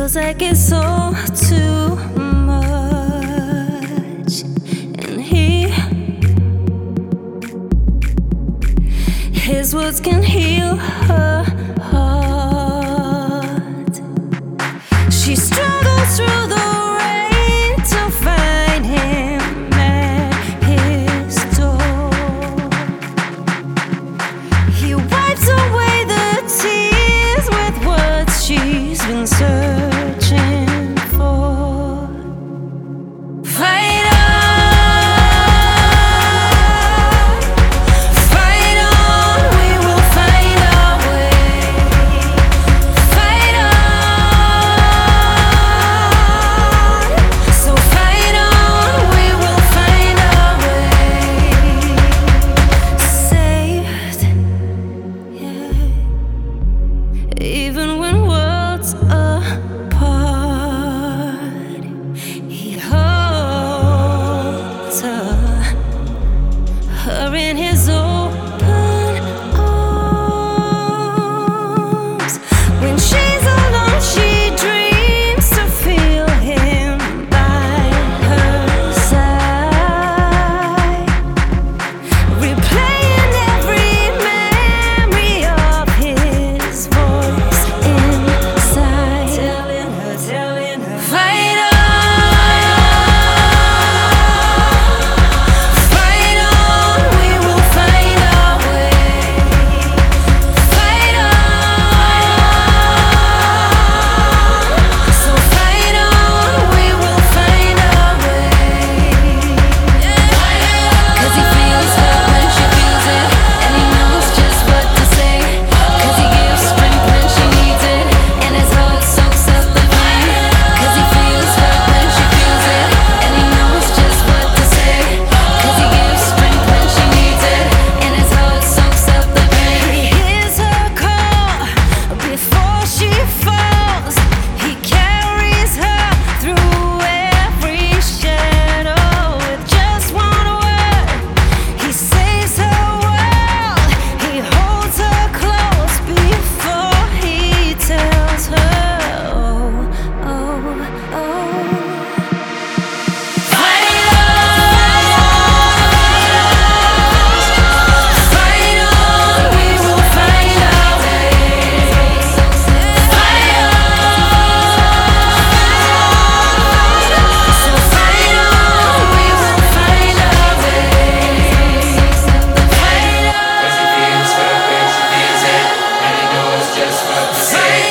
feels like it's all too much. And his words can heal her heart. She struggles through the rain to find him at his door. He wipes away the tears with words she's been searching for. Fight on, fight on, we will find our way. Fight on, so fight on, we will find our way. Saved, yeah. Even when worlds apart, he holds her in his open arms. When she's alone, she dreams to feel him by her side, replaying every memory of his voice inside, telling her, fight on, fight on, we will find our way. Fight on, so fight on, we will find our way. 'Cause he feels her when she feels it, and he knows just what to say. 'Cause he gives strength when she needs it, and his heart soaks up the pain. 'Cause he feels her when she feels it, and he knows just what to say. 'Cause he gives strength when she needs it, and his heart soaks up the pain. He hears her call before she falls. He carries her through every shadow with just one word. He saves her world. He holds her close before he tells her, oh, oh, oh. Fight on, we will find our way. Fight on, so fight on, we will find our way. Fight on, Cause he feels her when she feels it, and he knows just what to say.